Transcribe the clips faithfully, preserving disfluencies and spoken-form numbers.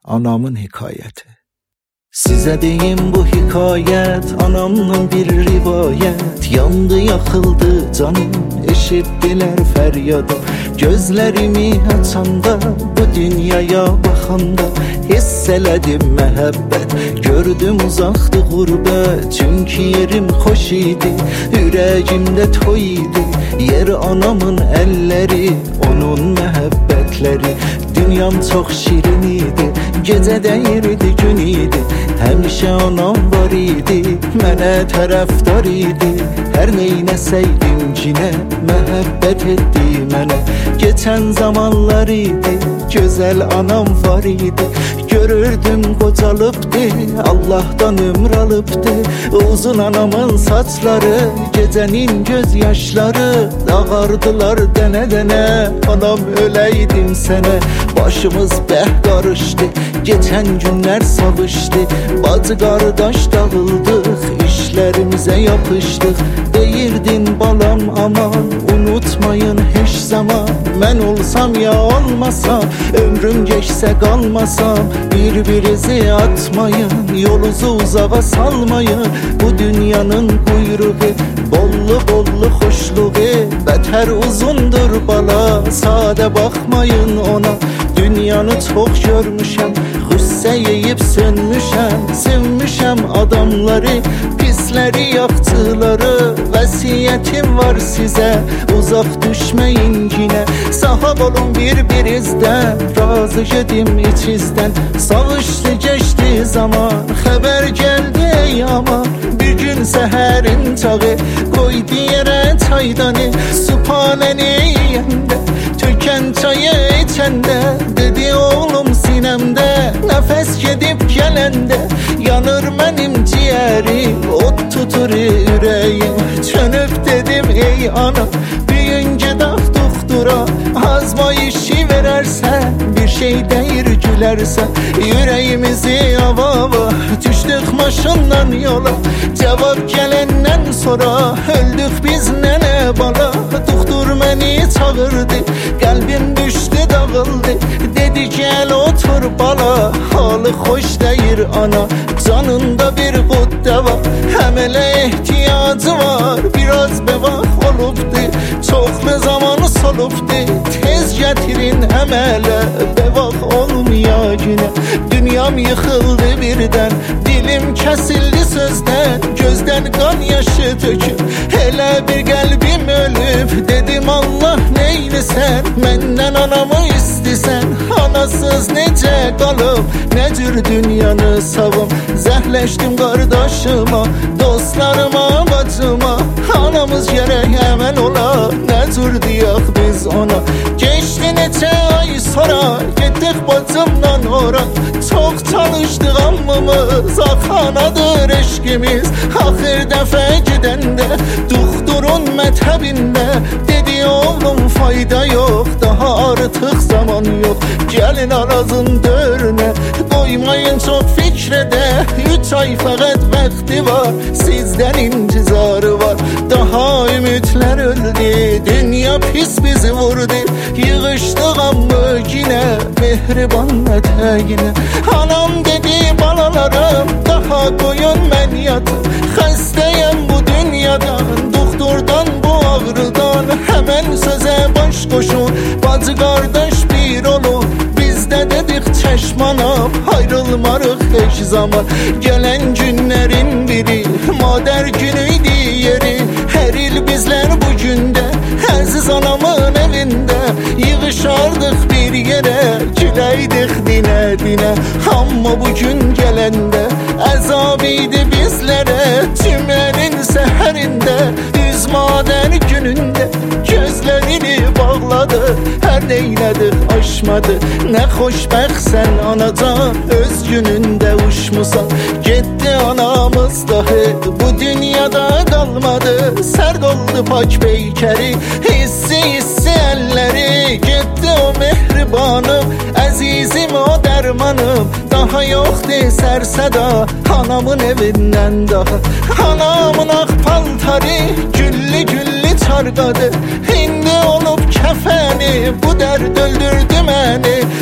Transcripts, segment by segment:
Anamın hikayeti. Size deyim bu hikayet, anamdan bir rivayet. Yandı yakıldı canım, eşittiler feryadım. Gözlerimi açanda, bu dünyaya bakanda hisseledim mehabbet. Gördüm uzaktı gurbet, çünkü yerim hoş idi. Yüreğimde toy idi, yer anamın elleri, onun mehabbetleri. Dünyam çok şirin idi, gece değirdi gün idi. Həmişə anam var idi, mənə tərəfdar idi. Hər neynəsəydim cinə, məhəbbət etdi mənə. Geçən zamanlar idi, gözəl anam var idi. Görürdüm qocalıbdı, Allah'tan ömür alıbdı. Uzun anamın saçları, gecenin göz yaşları. Ağardılar dene dene, anam öleydim sənə. Başımız bəh qarışdı, geçen günler savışdı. Bacı qardaş dağıldıq, işlerimize yapıştık. Deyirdin balam aman, unutmayın hiç zaman. Mən olsam ya olmasam, ömrüm geçse kalmasam. Birbirinizi atmayın, yolunuzu uzağa salmayın. Bu dünyanın kuyruğu, bollu bollu hoşluğu. Beter uzundur bala, sade bakmayın ona. Dünyanı çok görmüşəm, xüssə yeyib sönmüşəm. Sevmişəm adamları, pisləri, yaxçıları. Vəsiyyətim var sizə, uzaq düşməyin yine. Sahab olun bir-birinizdən, razı gedim içizdən. Sağışdı geçti zaman, xəbər gəldi ey aman. Bir gün səhərin çağı, qoydu yerə çaydanı. Sübhanəni yeyəndə, tökən çayı içəndə. Dedi oğlum sinemdə, nəfəs gedib gələndə. Yanır mənim ciğerim, ot tutur ürəyim. Çönüb dedim ey ana, büyün gedək doktora. Azma işi verərsən, bir şey deyir gülərsən. Yüreğimizi avava, düşdük maşından yola. Cevap gələndən sonra, öldük biz nənə bala. Doktor məni çağırdı, qəlbim düşdü dağıldı. Dedi gel otur bala, halı hoş deyir ana. Canında bir quddə var, həmələ ehtiyacı var. Biraz bevaq olubdu, çoxlu zamanı solubdu. Tez getirin əmələ, bevaq olmaya günə. Dünyam yıxıldı birdən, dilim kəsildi sözdən. Gözdən qan yaşı töküb, elə bir qəlbim ölüb. Dedim Allah neylisən, məndən anamı istisən. Anasız necə qalıb, nə cür dünyanı savım. Zəhləşdim qardaşıma, dostlarıma, bacıma. Anamız gərək həmən ola, nə cür deyək biz ona. Geçti neçə ay sonra, getdik bacımdan ora. Çox çalışdıq ammımız, axanadır eşkimiz. Axır dəfə gedəndə, doktorun mətəbində. Dedi oğlum fayda yok, daha artıq zaman yok. Gəlin arazın dörünə, qoymayın çox fikrədə. Üç ay fəqət vaxtı var, sizdən intizarı var. Daha ümidlər öldü, dünya pis bizi vurdu. Yığışdıq ammı yine, mehriban ətəyinə. Anam dedi balalarım, daha qoyun mən yatım. Xəstəyəm bu dünyadan, doktordan bu ağrıdan. Həmən sözə baş qoşun, bacı qardaş bir olun. Bizdə dedik çeşmanam, ayrılmarıq heç zaman. Gələn günlərin biri, madər günüydü yeri. Hər il bizlər bu gündə, əziz anamın evində. Yığışardıq bir yerə, güləydik dinə dinə. Amma bu gün gələndə, əzab idi bizlərə. Cümlənin səhərində, üz madər günündə. Gözlərini bağladı, hər neynədir aşmadı. Nə xoşbəxtsən anacan, öz günündə uçmusan. Getdi anamız dahi, bu dünyada qalmadı. Sərd oldu pak beykəri, hissi hissi əlləri. Getdi o mehribanım, əzizim o dərmanım. Daha yoxdur sərsəda, anamın evindən daha. Anamın ağ paltarı, güllü güllü çarqadı. İndi olub kəfəni, bu dərd öldürdü məni. Onsuz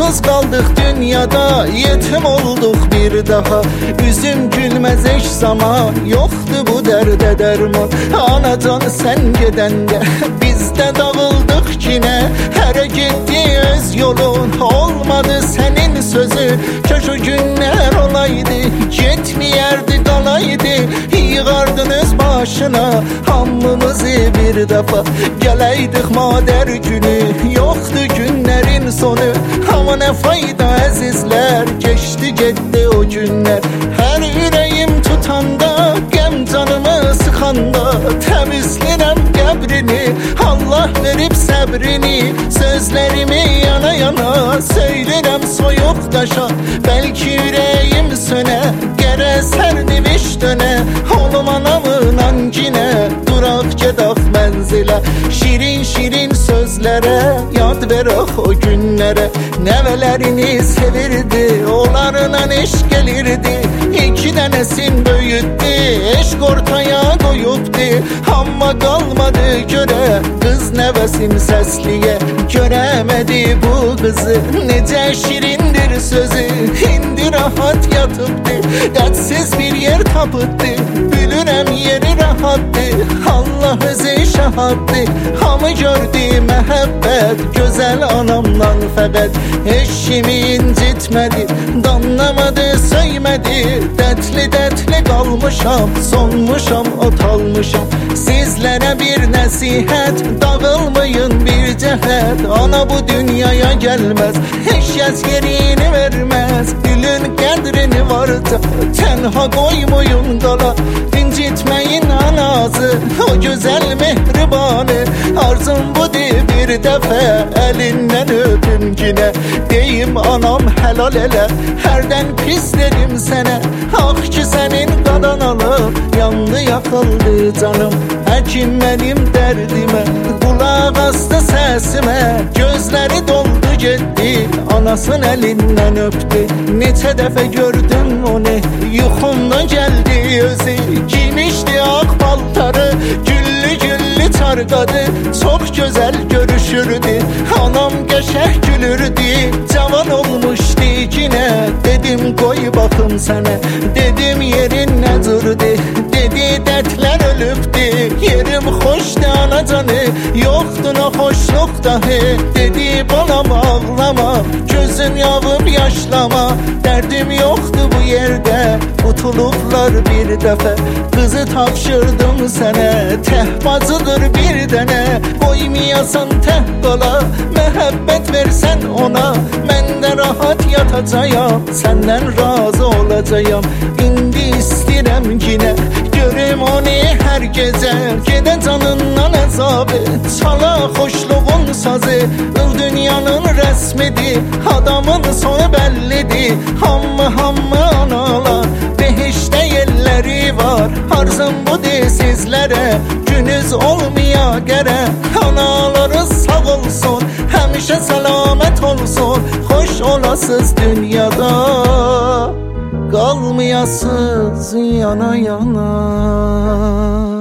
Yalnız kaldık dünyada, yetim olduk bir daha. Üzüm gülmez eş zaman, yoktu bu derde derman. Anacan sen gedende biz de dağıldık yine. Her gitti öz yolun, olmadı senin sözü. Köşü günler olaydı, yetmeyerdi kalaydı. Yığardınız başına hamımızı bir defa. Geleydik mader günü, yoktu günlerin sonu. Ama ne fayda azizler, geçti gitti o günler. Her yüreğim tutanda, gem canımı sıkanda. Temizlerim kabrini, Allah verip sabrini. Sözlerimi yana yana söylerim soyuq daşa. Belki yüreğim söne, gere serdiviş döne. Oğlum anamın angine, durak gedak menzile. Şirin şirin sözlere, yad verək o günlere. Nevelerini sevirdi, onlarla eşk gelirdi. İki tanesin böyüttü, eşk ortaya koyuptu. Ama kalmadı göre, kız nevesin sesliye. Göremedi bu kızı, nece şirindir sözü. İndi rahat yatıptı, dertsiz bir yer tapıttı. Bilirəm yeri rahattı, Allah özü şahattı. Hamı gördü mehabbet, güzel anamdan fəqət. Eşimi incitmedi, danlamadı söymedi. Dertli dertli kalmışam, sonmuşam ot almışam. Sizlere bir nasihat, dağılmayın bir cehet. Ana bu dünyaya gelmez, eşyaz yerini vermez. Gülün kadrini varsa tenha koymayın kala. İncitmeyin anası, o güzel mehribanı. Arzum budur bir defa, elinden öpüm yine. Deyim anam helal ele, herden pis dedim sene. Ah ki senin kadan alıp, yandı yakıldı canım. Hekim benim derdime, kulak astı sesime. Gözleri doldu gitti, anasın elinden öptü. Neçe defa gördüm onu, yuxumda geldi özü. Giymişti ak paltarı, güllü güllü çarqadı. Çok güzel görüşürdü, anam qəşəng gülürdü. Cavan olmuşdu yine, dedim koy bakım sana. Dedim yerin nedirdi, dedi dertler ölüptü. Yerim hoşdu anacanı, yoktu ne hoşluk dahi. Dedi balam ağlama, gözün yağıp yaşlama. Derdim yoktu bu yerde, tutulublar bir defa. Kızı tapşırdım sana, tehbazıdır bir dene. Koymayasan teh qala, mehabbet versen ona. Ben de rahat yatacağım, senden razı olacağım. İndi istirem yine, görüm onu her gece. Gede canından azabı, çala hoşluğun sazı. Il dünyanın resmidi, adamın sonu bellidir. Hamma hamma analar, behişte yerleri var. Arzum budur sizlere, günüz olmaya gere. Analarınız sağ olsun, həmişə selamet olsun. Hoş olasız dünyada, kalmayasız yana yana.